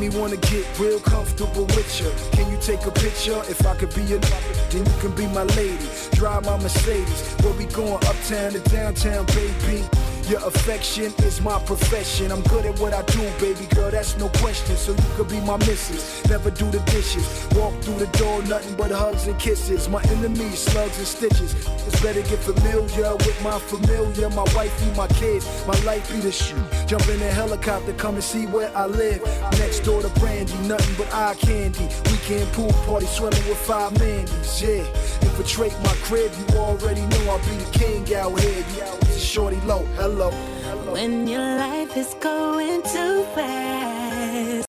me wanna get real comfortable with you. Can you take a picture? If I could be your then you can be my lady. Drive my Mercedes. Where we going, uptown to downtown, baby? Your affection is my profession. I'm good at what I do, baby girl, that's no question. So you could be my missus, never do the dishes. Walk through the door, nothing but hugs and kisses. My enemies, slugs and stitches. It's better get familiar with my familiar. My wifey, my kids, my life be the shoe. Jump in a helicopter, come and see where I live. Next door to Brandy, nothing but eye candy. Weekend pool party, swimming with 5 Mandys, yeah. Infiltrate my crib, you already know I'll be the king out here. You shorty low, hello. When your life is going too fast.